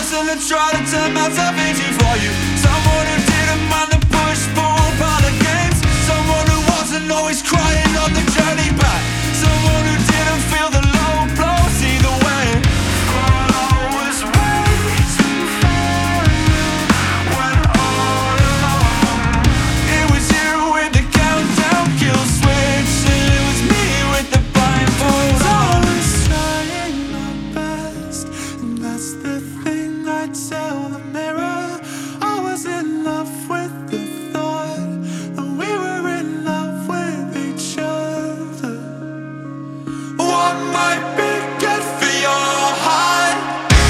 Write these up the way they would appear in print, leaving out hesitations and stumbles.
person to try to turn myself into for you. Someone who didn't mind the push, pull part of games. Someone who wasn't always crying on the journey back. Someone who didn't feel the low blows either way. But I was waiting for you when all alone it was you with the countdown kill switch, and it was me with the blindfold on. I was trying my best, and that's the thing I tell the mirror. I was in love with the thought that we were in love with each other. What might be good for your heart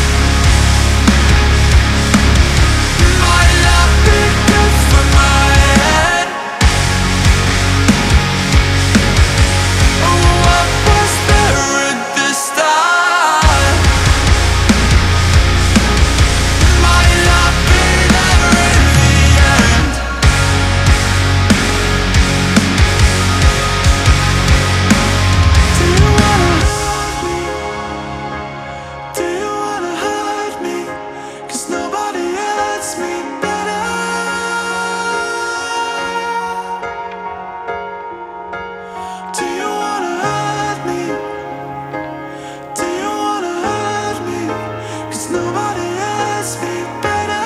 might not be good for my head. What was there at the start might not be there in the end. Do you wanna hurt me? Do you wanna hurt me? 'Cause nobody hurts me better. Do you wanna hurt me? Do you wanna hurt me? 'Cause nobody hurts me better.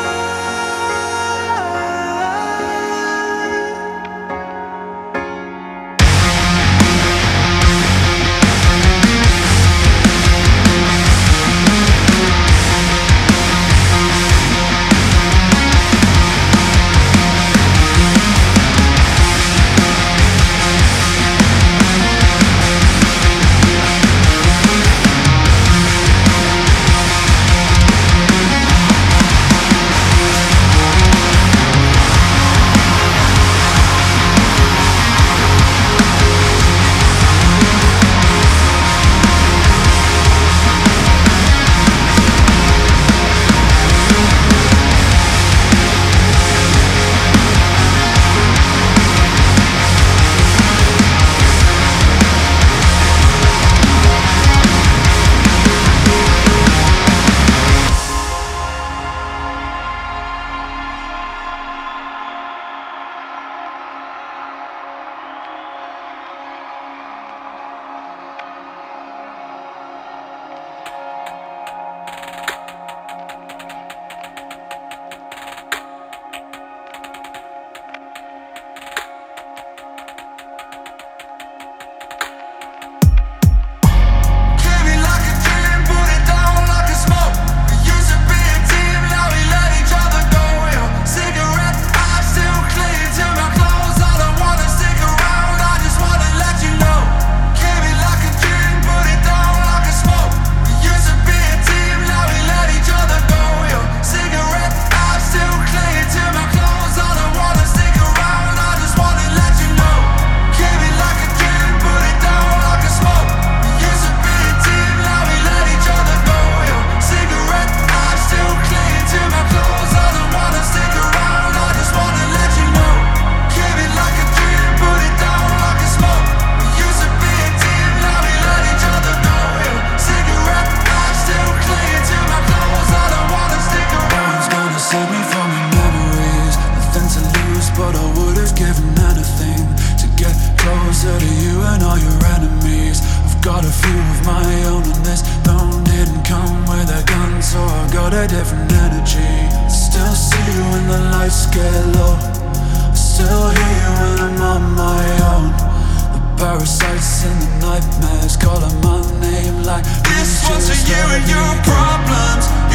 Came in like a dream, put it down like a smoke. We used to be a team, now we let each other go. Your cigarette, I still cling to my clothes. I don't wanna stick around, I just wanna let you know. Came in like a dream, put it down like a smoke. We used to be a team, now we let each other go. Your cigarette, I still cling to my clothes. I don't wanna stick around, I just wanna let you know. Came in like a dream, put it down like a smoke. We used to be a team, now we let each other go. Your cigarette, I still cling to my clothes. I don't wanna stick around, I just wanna let you know. Came in like a dream, put it down like a smoke. We used to be a team, now we let each other go. Your cigarette, I still cling to my clothes. I don't wanna stick around. No one's gonna save me from your memories. Nothing to lose, but I would've given anything to get closer to you and all your enemies. I've got a few of my own, and this phone didn't come with a gun, so I got a different energy. Still see you when the lights get low. I still hear you when I'm on my own. The parasites and the nightmares calling my name like This one's for you and your problems.